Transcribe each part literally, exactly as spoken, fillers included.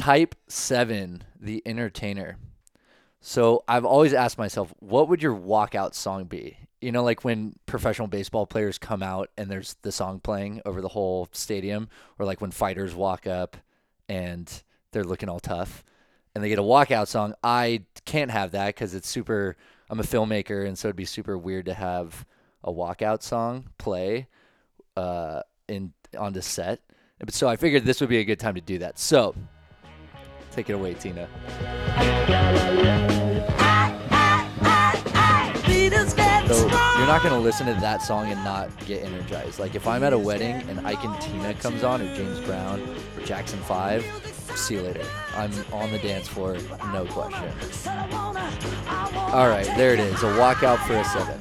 Type seven, The Entertainer. So I've always asked myself, what would your walkout song be? You know, like when professional baseball players come out and there's the song playing over the whole stadium, or like when fighters walk up and they're looking all tough and they get a walkout song. I can't have that because it's super, I'm a filmmaker, and so it'd be super weird to have a walkout song play uh, in on the set. So I figured this would be a good time to do that. So take it away, Tina. So you're not going to listen to that song and not get energized. Like if I'm at a wedding and Ike and Tina comes on, or James Brown, or Jackson five, see you later. I'm on the dance floor, no question. All right, there it is, a walkout for a seven.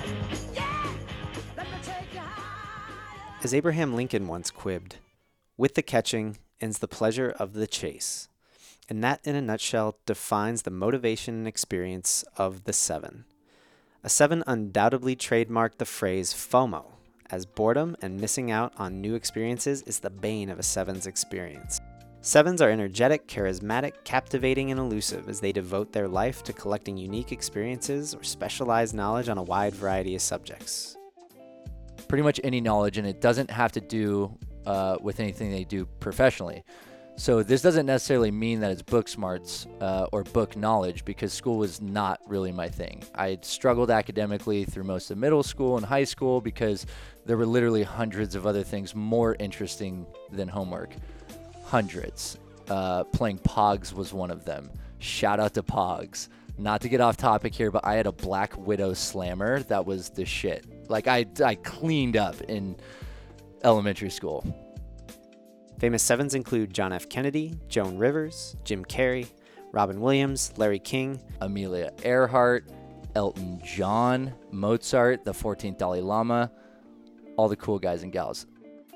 As Abraham Lincoln once quibbed, with the catching ends the pleasure of the chase. And that, in a nutshell, defines the motivation and experience of the seven. A seven undoubtedly trademarked the phrase FOMO, as boredom and missing out on new experiences is the bane of a seven's experience. Sevens are energetic, charismatic, captivating, and elusive as they devote their life to collecting unique experiences or specialized knowledge on a wide variety of subjects. Pretty much any knowledge, and it doesn't have to do uh, with anything they do professionally. So this doesn't necessarily mean that it's book smarts uh, or book knowledge, because school was not really my thing. I had struggled academically through most of middle school and high school because there were literally hundreds of other things more interesting than homework. Hundreds. Uh, playing Pogs was one of them. Shout out to Pogs. Not to get off topic here, but I had a Black Widow Slammer that was the shit. Like I, I cleaned up in elementary school. Famous sevens include John F. Kennedy, Joan Rivers, Jim Carrey, Robin Williams, Larry King, Amelia Earhart, Elton John, Mozart, the fourteenth Dalai Lama, all the cool guys and gals.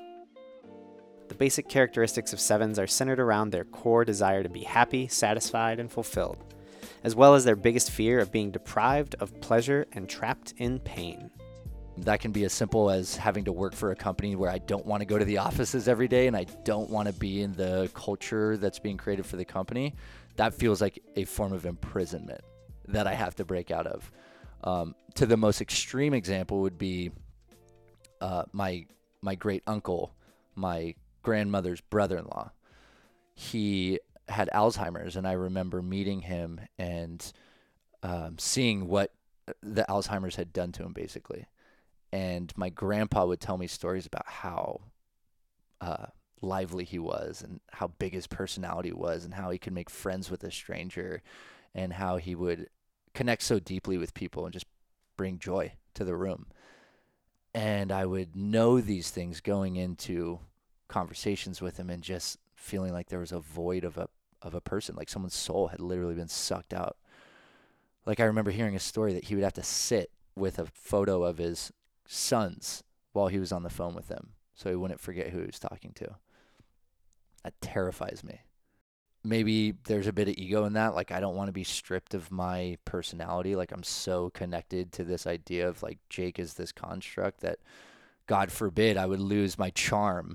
The basic characteristics of sevens are centered around their core desire to be happy, satisfied, and fulfilled, as well as their biggest fear of being deprived of pleasure and trapped in pain. That can be as simple as having to work for a company where I don't want to go to the offices every day and I don't want to be in the culture that's being created for the company. That feels like a form of imprisonment that I have to break out of. Um, to the most extreme example would be uh, my my great uncle, my grandmother's brother-in-law. He had Alzheimer's, and I remember meeting him and um, seeing what the Alzheimer's had done to him, basically. And my grandpa would tell me stories about how uh, lively he was and how big his personality was and how he could make friends with a stranger and how he would connect so deeply with people and just bring joy to the room. And I would know these things going into conversations with him and just feeling like there was a void of a of a person, like someone's soul had literally been sucked out. Like I remember hearing a story that he would have to sit with a photo of his sons while he was on the phone with them so he wouldn't forget who he was talking to. That terrifies me. Maybe there's a bit of ego in that. Like I don't want to be stripped of my personality. Like I'm so connected to this idea of like Jake is this construct that God forbid I would lose my charm.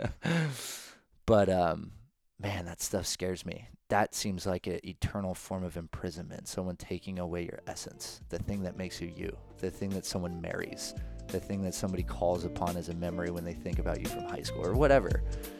But um man, that stuff scares me. That seems like an eternal form of imprisonment. Someone taking away your essence, the thing that makes you you, the thing that someone marries, the thing that somebody calls upon as a memory when they think about you from high school or whatever.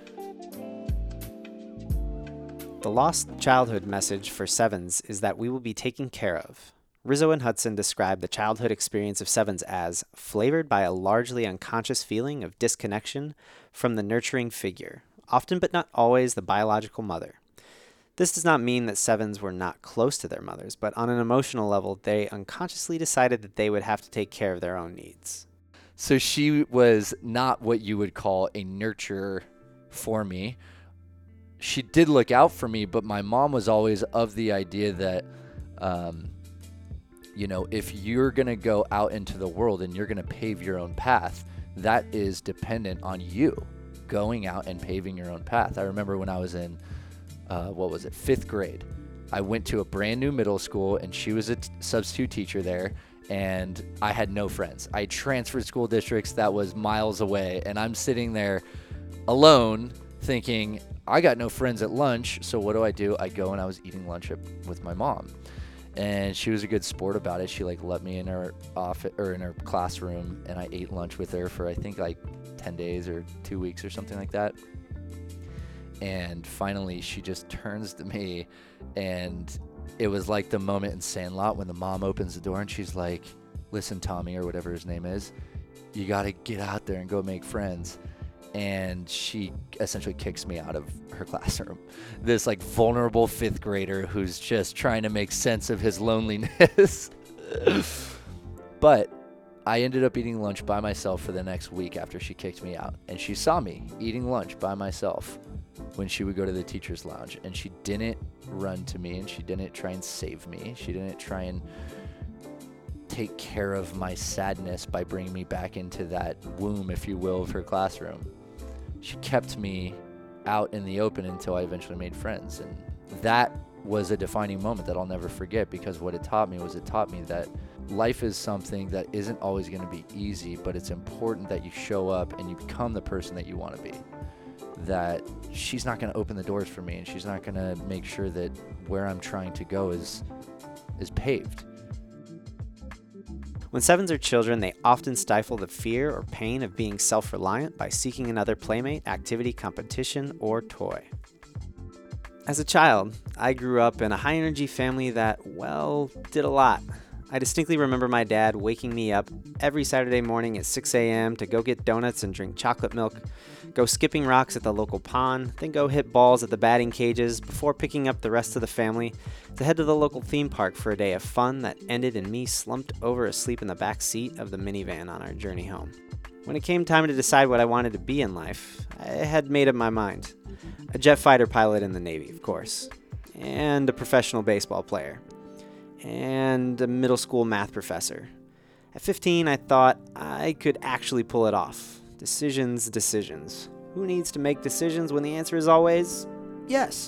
The lost childhood message for sevens is that we will be taken care of. Rizzo and Hudson describe the childhood experience of sevens as flavored by a largely unconscious feeling of disconnection from the nurturing figure, often but not always the biological mother. This does not mean that sevens were not close to their mothers, but on an emotional level, they unconsciously decided that they would have to take care of their own needs. So she was not what you would call a nurturer for me. She did look out for me, but my mom was always of the idea that, um, you know, if you're going to go out into the world and you're going to pave your own path, that is dependent on you going out and paving your own path. I remember when I was in Uh, what was it, fifth grade. I went to a brand new middle school, and she was a t- substitute teacher there, and I had no friends. I transferred school districts that was miles away, and I'm sitting there alone thinking, I got no friends at lunch, so what do I do? I go and I was eating lunch at, with my mom. And she was a good sport about it. She like let me in her office or in her classroom, and I ate lunch with her for I think like ten days or two weeks or something like that. And finally, she just turns to me, and it was like the moment in Sandlot when the mom opens the door and she's like, "Listen, Tommy," or whatever his name is, "you got to get out there and go make friends." And she essentially kicks me out of her classroom. This like vulnerable fifth grader who's just trying to make sense of his loneliness. But I ended up eating lunch by myself for the next week after she kicked me out. And she saw me eating lunch by myself when she would go to the teacher's lounge. And she didn't run to me, and she didn't try and save me. She didn't try and take care of my sadness by bringing me back into that womb, if you will, of her classroom. She kept me out in the open until I eventually made friends. And that was a defining moment that I'll never forget, because what it taught me was it taught me that life is something that isn't always going to be easy, but it's important that you show up and you become the person that you want to be. That she's not going to open the doors for me, and she's not going to make sure that where I'm trying to go is is paved. When sevens are children, they often stifle the fear or pain of being self-reliant by seeking another playmate, activity, competition, or toy. As a child, I grew up in a high-energy family that, well, did a lot. I distinctly remember my dad waking me up every Saturday morning at six a.m. to go get donuts and drink chocolate milk, go skipping rocks at the local pond, then go hit balls at the batting cages before picking up the rest of the family to head to the local theme park for a day of fun that ended in me slumped over asleep in the back seat of the minivan on our journey home. When it came time to decide what I wanted to be in life, I had made up my mind. A jet fighter pilot in the Navy, of course, and a professional baseball player, and a middle school math professor. At fifteen, I thought I could actually pull it off. Decisions, decisions. Who needs to make decisions when the answer is always yes?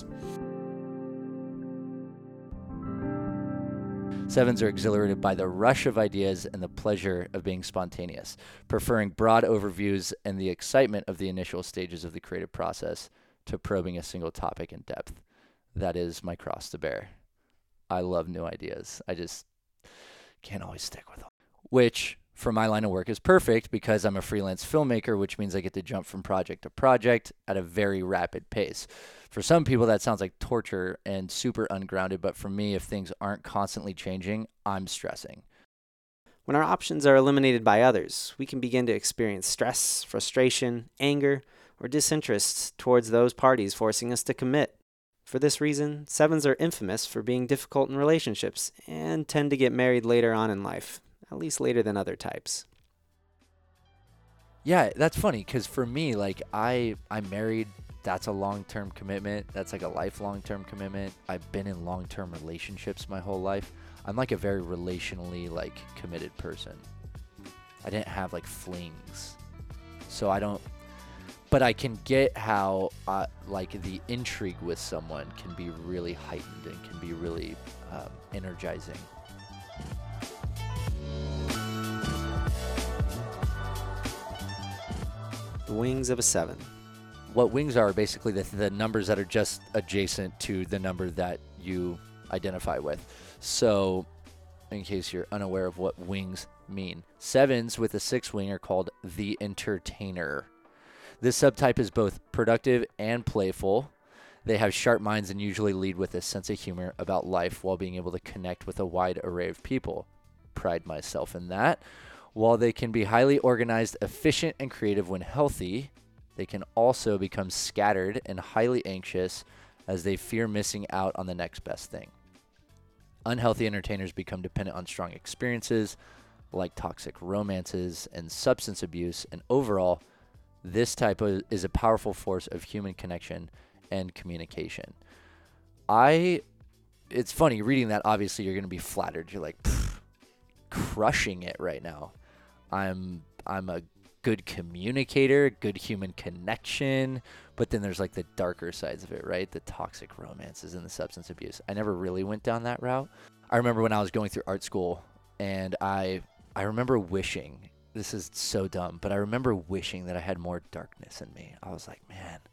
Sevens are exhilarated by the rush of ideas and the pleasure of being spontaneous, preferring broad overviews and the excitement of the initial stages of the creative process to probing a single topic in depth. That is my cross to bear. I love new ideas. I just can't always stick with them. Which, for my line of work, is perfect because I'm a freelance filmmaker, which means I get to jump from project to project at a very rapid pace. For some people, that sounds like torture and super ungrounded, but for me, if things aren't constantly changing, I'm stressing. When our options are eliminated by others, we can begin to experience stress, frustration, anger, or disinterest towards those parties forcing us to commit. For this reason, sevens are infamous for being difficult in relationships and tend to get married later on in life, at least later than other types. Yeah, that's funny because for me, like I, I'm married. That's a long-term commitment. That's like a lifelong term commitment. I've been in long-term relationships my whole life. I'm like a very relationally like committed person. I didn't have like flings, so I don't. But I can get how uh, like the intrigue with someone can be really heightened and can be really um, energizing. The wings of a seven. What wings are basically the, the numbers that are just adjacent to the number that you identify with. So in case you're unaware of what wings mean, sevens with a six wing are called the entertainer. This subtype is both productive and playful. They have sharp minds and usually lead with a sense of humor about life while being able to connect with a wide array of people. Pride myself in that. While they can be highly organized, efficient, and creative when healthy, they can also become scattered and highly anxious as they fear missing out on the next best thing. Unhealthy entertainers become dependent on strong experiences like toxic romances and substance abuse, and overall, this type of, is a powerful force of human connection and communication. I, it's funny reading that. Obviously, you're going to be flattered. You're like, crushing it right now. I'm, I'm a good communicator, good human connection, but then there's like the darker sides of it, right? The toxic romances and the substance abuse. I never really went down that route. I remember when I was going through art school, and I, I remember wishing. This is so dumb, but I remember wishing that I had more darkness in me. I was like, man,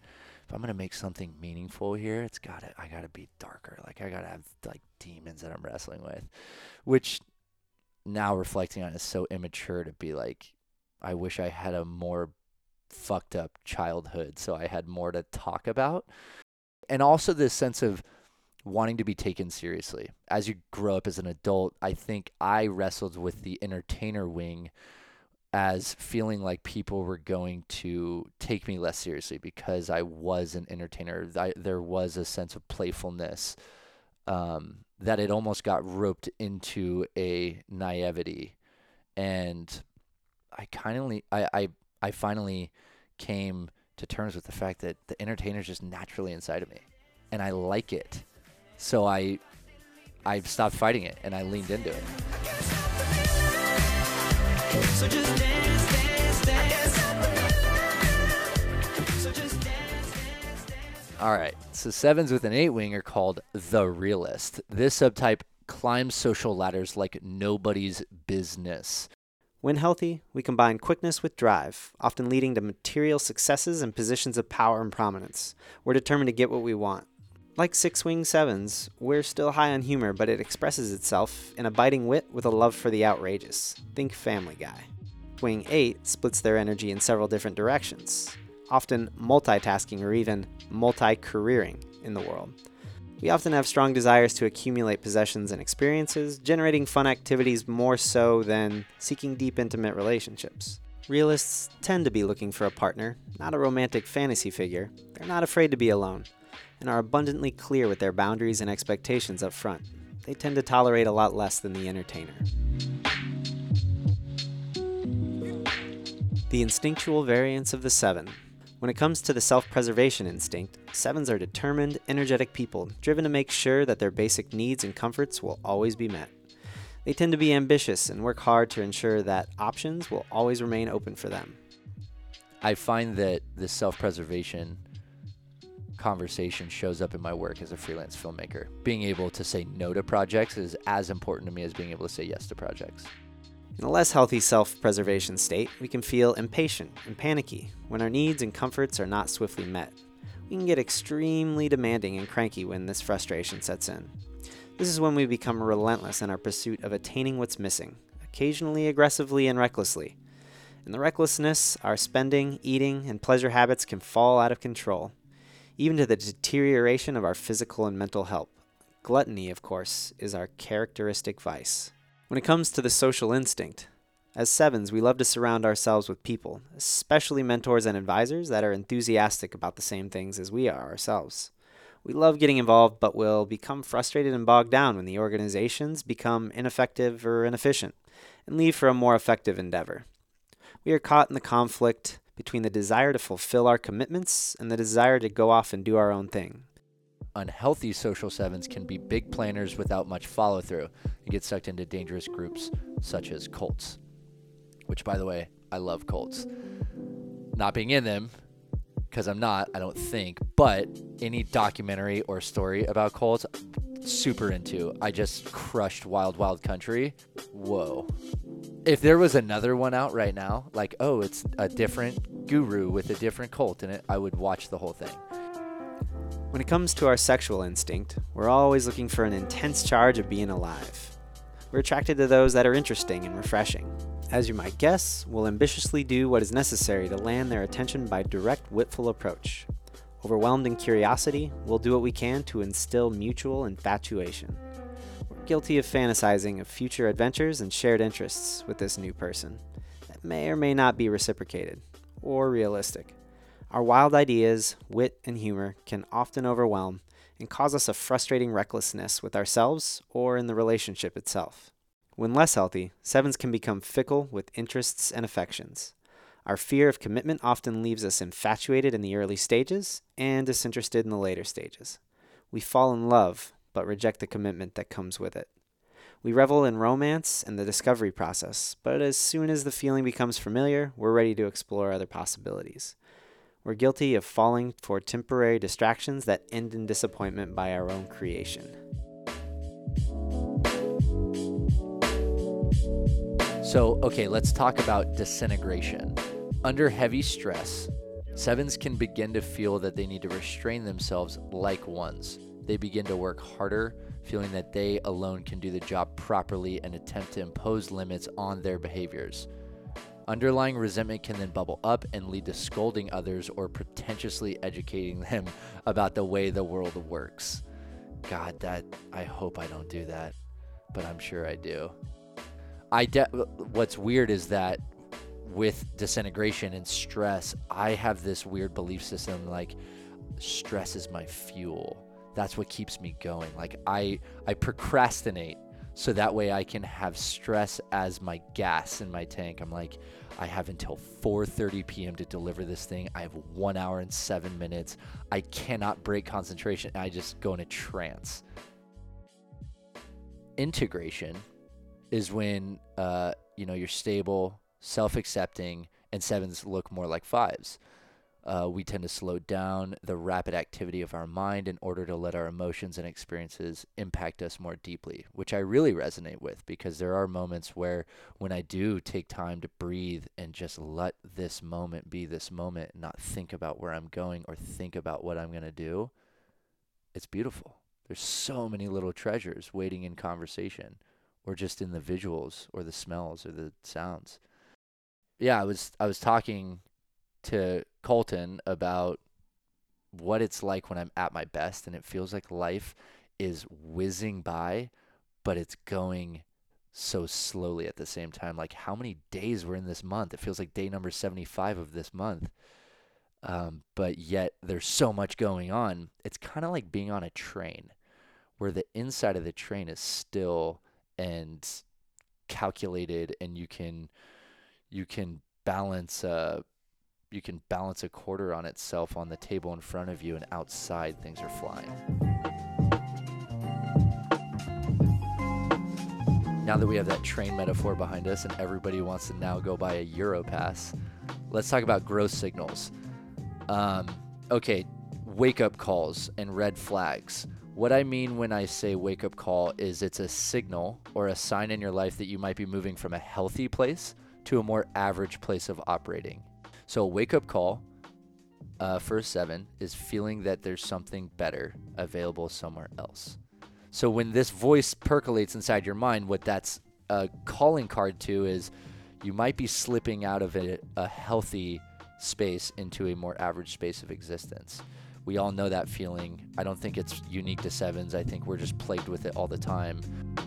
if I'm gonna make something meaningful here, it's gotta I gotta be darker. Like I gotta have like demons that I'm wrestling with, which now reflecting on it is so immature to be like, I wish I had a more fucked up childhood so I had more to talk about. And also this sense of wanting to be taken seriously. As you grow up as an adult, I think I wrestled with the entertainer wing as feeling like people were going to take me less seriously because I was an entertainer. I, there was a sense of playfulness um, that it almost got roped into a naivety. And I kind of, I, I, I finally came to terms with the fact that the entertainer is just naturally inside of me and I like it. So I, I stopped fighting it and I leaned into it. So just dance, dance, dance. So just dance, dance, dance. All right. So sevens with an eight wing are called the realist. This subtype climbs social ladders like nobody's business. When healthy, we combine quickness with drive, often leading to material successes and positions of power and prominence. We're determined to get what we want. Like six-wing sevens, we're still high on humor, but it expresses itself in a biting wit with a love for the outrageous. Think Family Guy. Wing eight splits their energy in several different directions, often multitasking or even multi-careering in the world. We often have strong desires to accumulate possessions and experiences, generating fun activities more so than seeking deep, intimate relationships. Realists tend to be looking for a partner, not a romantic fantasy figure. They're not afraid to be alone, and are abundantly clear with their boundaries and expectations up front. They tend to tolerate a lot less than the entertainer. The instinctual variance of the seven. When it comes to the self-preservation instinct, sevens are determined, energetic people, driven to make sure that their basic needs and comforts will always be met. They tend to be ambitious and work hard to ensure that options will always remain open for them. I find that this self-preservation conversation shows up in my work as a freelance filmmaker. Being able to say no to projects is as important to me as being able to say yes to projects. In a less healthy self-preservation state, we can feel impatient and panicky when our needs and comforts are not swiftly met. We can get extremely demanding and cranky when this frustration sets in. This is when we become relentless in our pursuit of attaining what's missing, occasionally aggressively and recklessly. In the recklessness, our spending, eating, and pleasure habits can fall out of control, even to the deterioration of our physical and mental health. Gluttony, of course, is our characteristic vice. When it comes to the social instinct, as sevens, we love to surround ourselves with people, especially mentors and advisors that are enthusiastic about the same things as we are ourselves. We love getting involved, but will become frustrated and bogged down when the organizations become ineffective or inefficient and leave for a more effective endeavor. We are caught in the conflict between the desire to fulfill our commitments and the desire to go off and do our own thing. Unhealthy social sevens can be big planners without much follow-through and get sucked into dangerous groups such as cults, which, by the way, I love cults. Not being in them, because I'm not, I don't think, but any documentary or story about cults, super into. I just crushed Wild Wild Country. Whoa. If there was another one out right now, like, oh, it's a different guru with a different cult in it, I would watch the whole thing. When it comes to our sexual instinct, we're always looking for an intense charge of being alive. We're attracted to those that are interesting and refreshing. As you might guess, we'll ambitiously do what is necessary to land their attention by direct, witful approach. Overwhelmed in curiosity, we'll do what we can to instill mutual infatuation. We're guilty of fantasizing of future adventures and shared interests with this new person that may or may not be reciprocated or realistic. Our wild ideas, wit, and humor can often overwhelm and cause us a frustrating recklessness with ourselves or in the relationship itself. When less healthy, sevens can become fickle with interests and affections. Our fear of commitment often leaves us infatuated in the early stages and disinterested in the later stages. We fall in love, but reject the commitment that comes with it. We revel in romance and the discovery process, but as soon as the feeling becomes familiar, we're ready to explore other possibilities. We're guilty of falling for temporary distractions that end in disappointment by our own creation. So, okay, let's talk about disintegration. Under heavy stress, Sevens can begin to feel that they need to restrain themselves like ones. They begin to work harder, feeling that they alone can do the job properly and attempt to impose limits on their behaviors. Underlying resentment can then bubble up and lead to scolding others or pretentiously educating them about the way the world works. God, that I hope I don't do that, but I'm sure I do. I de- what's weird is that with disintegration and stress, I have this weird belief system like stress is my fuel. That's what keeps me going. Like I I procrastinate so that way I can have stress as my gas in my tank. I'm like, I have until four thirty p.m. to deliver this thing. I have one hour and seven minutes. I cannot break concentration. I just go in a trance. Integration is when uh, you know, you're stable, self-accepting, and sevens look more like fives. Uh, we tend to slow down the rapid activity of our mind in order to let our emotions and experiences impact us more deeply, which I really resonate with, because there are moments where when I do take time to breathe and just let this moment be this moment and not think about where I'm going or think about what I'm going to do, it's beautiful. There's so many little treasures waiting in conversation or just in the visuals or the smells or the sounds. Yeah, I was I was talking to Colton about what it's like when I'm at my best, and it feels like life is whizzing by, but it's going so slowly at the same time. Like how many days we're in this month? It feels like day number seventy-five of this month. Um, but yet there's so much going on. It's kind of like being on a train where the inside of the train is still and calculated, and you can you can balance uh you can balance a quarter on itself on the table in front of you, and outside things are flying. Now that we have that train metaphor behind us and everybody wants to now go buy a Europass, let's talk about growth signals. Um, okay, wake-up calls and red flags. What I mean when I say wake-up call is it's a signal or a sign in your life that you might be moving from a healthy place to a more average place of operating. So a wake-up call uh, for a seven is feeling that there's something better available somewhere else. So when this voice percolates inside your mind, what that's a calling card to is you might be slipping out of a, a healthy space into a more average space of existence. We all know that feeling. I don't think it's unique to sevens. I think we're just plagued with it all the time.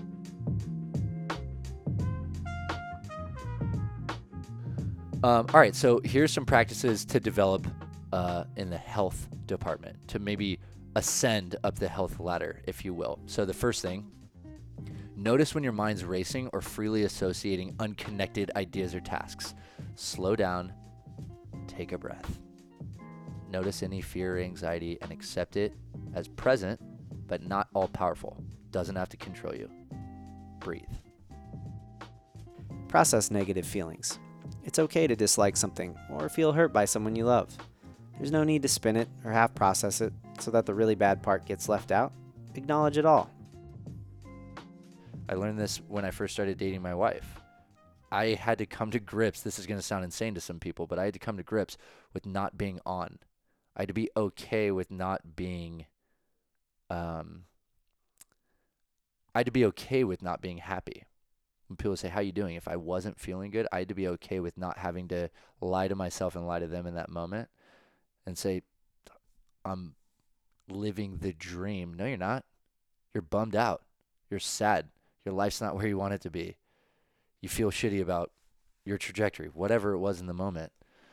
Um, all right, so here's some practices to develop uh, in the health department to maybe ascend up the health ladder, if you will. So the first thing, notice when your mind's racing or freely associating unconnected ideas or tasks. Slow down, take a breath. Notice any fear or anxiety and accept it as present, but not all powerful. Doesn't have to control you. Breathe. Process negative feelings. It's okay to dislike something or feel hurt by someone you love. There's no need to spin it or half process it so that the really bad part gets left out. Acknowledge it all. I learned this when I first started dating my wife. I had to come to grips, this is going to sound insane to some people, but I had to come to grips with not being on. I had to be okay with not being, um, I had to be okay with not being happy. When people say, how you doing? If I wasn't feeling good, I had to be okay with not having to lie to myself and lie to them in that moment and say, I'm living the dream. No, you're not. You're bummed out. You're sad. Your life's not where you want it to be. You feel shitty about your trajectory, whatever it was in the moment.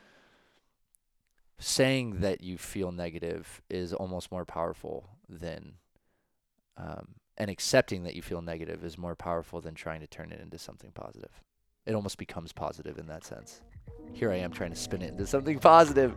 Saying that you feel negative is almost more powerful than, um, and accepting that you feel negative is more powerful than trying to turn it into something positive. It almost becomes positive in that sense. Here I am trying to spin it into something positive.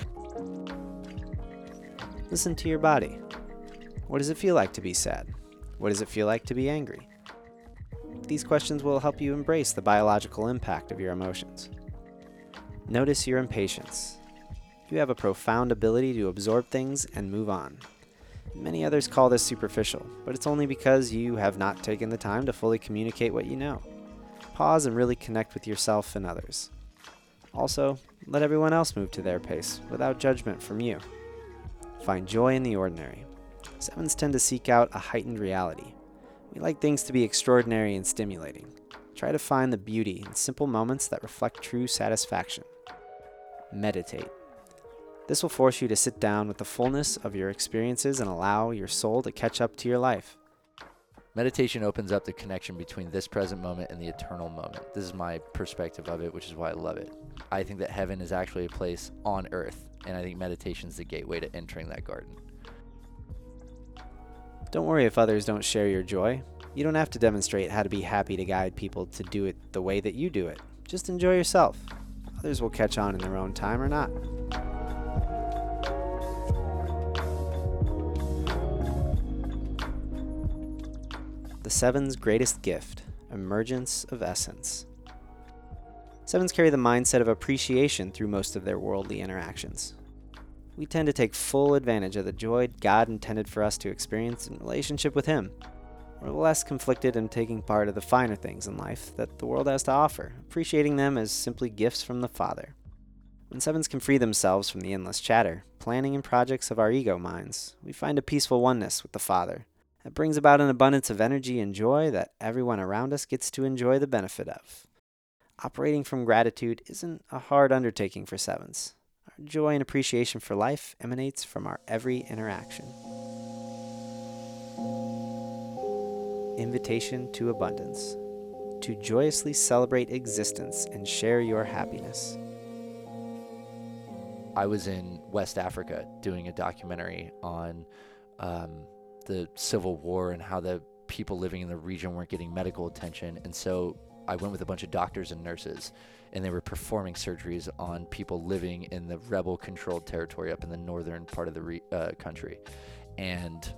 Listen to your body. What does it feel like to be sad? What does it feel like to be angry? These questions will help you embrace the biological impact of your emotions. Notice your impatience. You have a profound ability to absorb things and move on. Many others call this superficial, but it's only because you have not taken the time to fully communicate what you know. Pause and really connect with yourself and others. Also, let everyone else move to their pace without judgment from you. Find joy in the ordinary. Sevens tend to seek out a heightened reality. We like things to be extraordinary and stimulating. Try to find the beauty in simple moments that reflect true satisfaction. Meditate. This will force you to sit down with the fullness of your experiences and allow your soul to catch up to your life. Meditation opens up the connection between this present moment and the eternal moment. This is my perspective of it, which is why I love it. I think that heaven is actually a place on earth, and I think meditation is the gateway to entering that garden. Don't worry if others don't share your joy. You don't have to demonstrate how to be happy to guide people to do it the way that you do it. Just enjoy yourself. Others will catch on in their own time or not. The Seven's greatest gift, emergence of essence. Sevens carry the mindset of appreciation through most of their worldly interactions. We tend to take full advantage of the joy God intended for us to experience in relationship with Him. We're less conflicted in taking part of the finer things in life that the world has to offer, appreciating them as simply gifts from the Father. When Sevens can free themselves from the endless chatter, planning, and projects of our ego minds, we find a peaceful oneness with the Father that brings about an abundance of energy and joy that everyone around us gets to enjoy the benefit of. Operating from gratitude isn't a hard undertaking for Sevens. Our joy and appreciation for life emanates from our every interaction. Invitation to abundance. To joyously celebrate existence and share your happiness. I was in West Africa doing a documentary on um, the Civil War and how the people living in the region weren't getting medical attention. And so I went with a bunch of doctors and nurses, and they were performing surgeries on people living in the rebel-controlled territory up in the northern part of the re- uh, country. And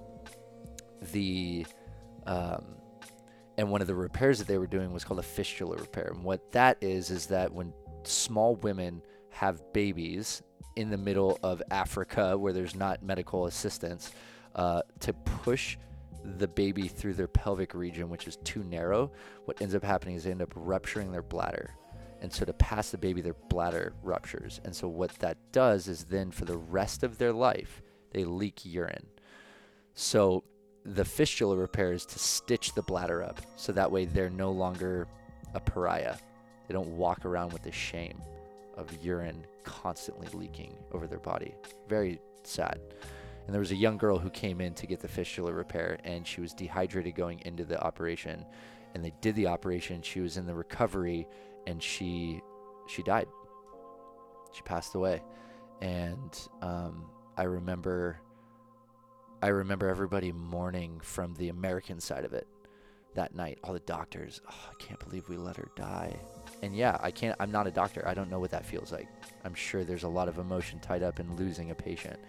the um, and one of the repairs that they were doing was called a fistula repair. And what that is is that when small women have babies in the middle of Africa where there's not medical assistance, uh, to push the baby through their pelvic region, which is too narrow, what ends up happening is they end up rupturing their bladder. And so to pass the baby, their bladder ruptures. And so what that does is then for the rest of their life, they leak urine. So the fistula repair is to stitch the bladder up. So that way they're no longer a pariah. They don't walk around with the shame of urine constantly leaking over their body. Very sad. And there was a young girl who came in to get the fistula repair, and she was dehydrated going into the operation. And they did the operation. She was in the recovery, and she she died. She passed away. And um, I remember I remember everybody mourning from the American side of it that night. All the doctors, oh, I can't believe we let her die. And yeah, I can't. I'm not a doctor. I don't know what that feels like. I'm sure there's a lot of emotion tied up in losing a patient.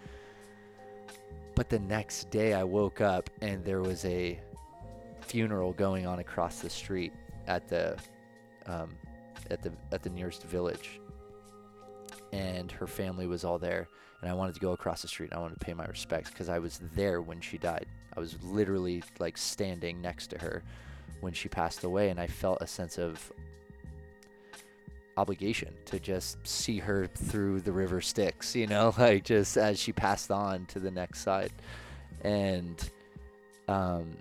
But the next day I woke up and there was a funeral going on across the street at the um, at the at the nearest village, and her family was all there. And I wanted to go across the street. And I wanted to pay my respects because I was there when she died. I was literally like standing next to her when she passed away, and I felt a sense of obligation to just see her through the river Styx, you know, like just as she passed on to the next side. And um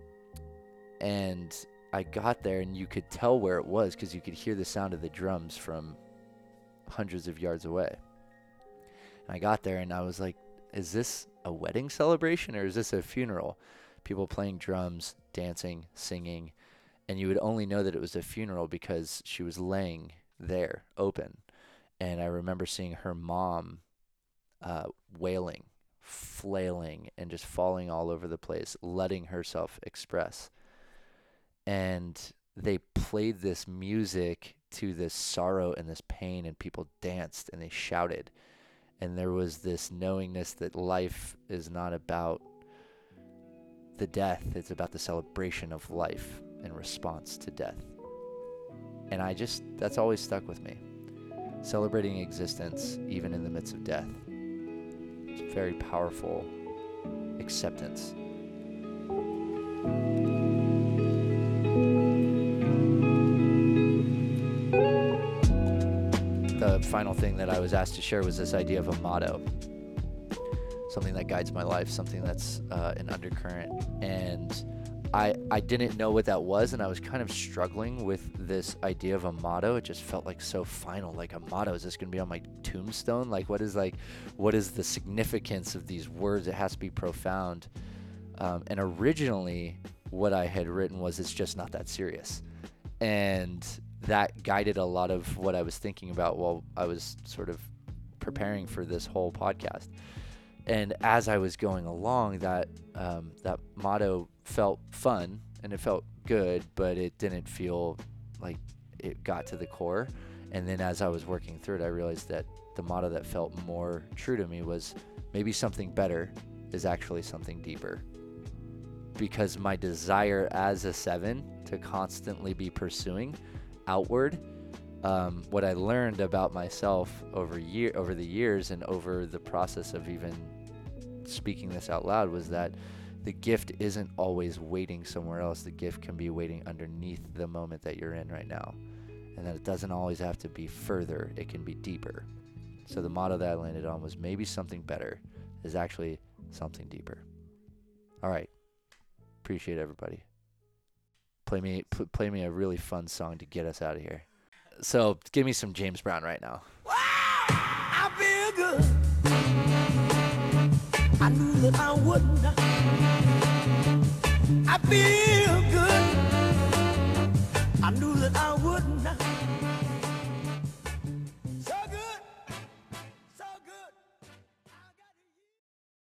and I got there, and you could tell where it was because you could hear the sound of the drums from hundreds of yards away. And I got there and I was like, is this a wedding celebration or is this a funeral? People playing drums, dancing, singing, and you would only know that it was a funeral because she was laying there open. And I remember seeing her mom uh, wailing, flailing, and just falling all over the place, letting herself express. And they played this music to this sorrow and this pain, and people danced and they shouted. And there was this knowingness that life is not about the death, it's about the celebration of life in response to death. And I just, that's always stuck with me. Celebrating existence, even in the midst of death. It's a very powerful acceptance. The final thing that I was asked to share was this idea of a motto, something that guides my life, something that's uh, an undercurrent. And I, I didn't know what that was, and I was kind of struggling with this idea of a motto. It just felt like so final, like a motto. Is this going to be on my tombstone? Like, what is like, what is the significance of these words? It has to be profound. Um, and originally, what I had written was, it's just not that serious. And that guided a lot of what I was thinking about while I was sort of preparing for this whole podcast. And as I was going along, that um, that motto felt fun and it felt good, but it didn't feel like it got to the core. And then as I was working through it, I realized that the motto that felt more true to me was, maybe something better is actually something deeper. Because my desire as a seven to constantly be pursuing outward, um, what I learned about myself over year over the years and over the process of even speaking this out loud was that the gift isn't always waiting somewhere else. The gift can be waiting underneath the moment that you're in right now, and that it doesn't always have to be further. It can be deeper. So the motto that I landed on was, maybe something better is actually something deeper. All right. Appreciate everybody. Play me pl- play me a really fun song to get us out of here. So give me some James Brown right now. Wow, I feel good. I knew that I wouldn't. I feel good. I knew that I wouldn't.